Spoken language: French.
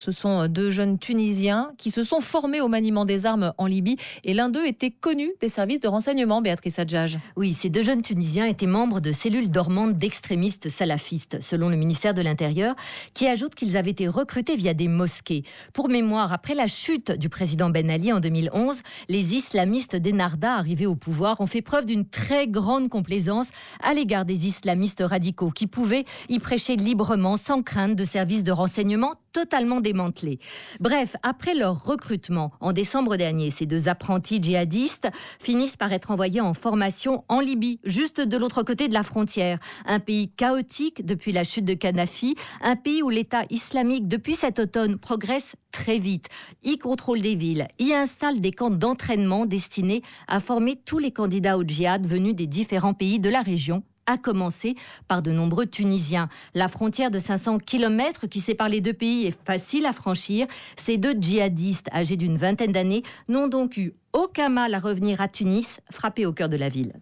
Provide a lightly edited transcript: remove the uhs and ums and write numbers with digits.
Ce sont deux jeunes Tunisiens qui se sont formés au maniement des armes en Libye et l'un d'eux était connu des services de renseignement, Béatrice Adjage. Oui, ces deux jeunes Tunisiens étaient membres de cellules dormantes d'extrémistes salafistes, selon le ministère de l'Intérieur, qui ajoute qu'ils avaient été recrutés via des mosquées. Pour mémoire, après la chute du président Ben Ali en 2011, les islamistes d'Ennahda arrivés au pouvoir ont fait preuve d'une très grande complaisance à l'égard des islamistes radicaux qui pouvaient y prêcher librement sans crainte de services de renseignement totalement démantelés. Bref, après leur recrutement en décembre dernier, ces deux apprentis djihadistes finissent par être envoyés en formation en Libye, juste de l'autre côté de la frontière. Un pays chaotique depuis la chute de Kadhafi, un pays où l'État islamique, depuis cet automne, progresse très vite, y contrôle des villes, y installe des camps d'entraînement destinés à former tous les candidats au djihad venus des différents pays de la région, à commencer par de nombreux Tunisiens. La frontière de 500 km qui sépare les deux pays est facile à franchir. Ces deux djihadistes âgés d'une vingtaine d'années n'ont donc eu aucun mal à revenir à Tunis, frappé au cœur de la ville.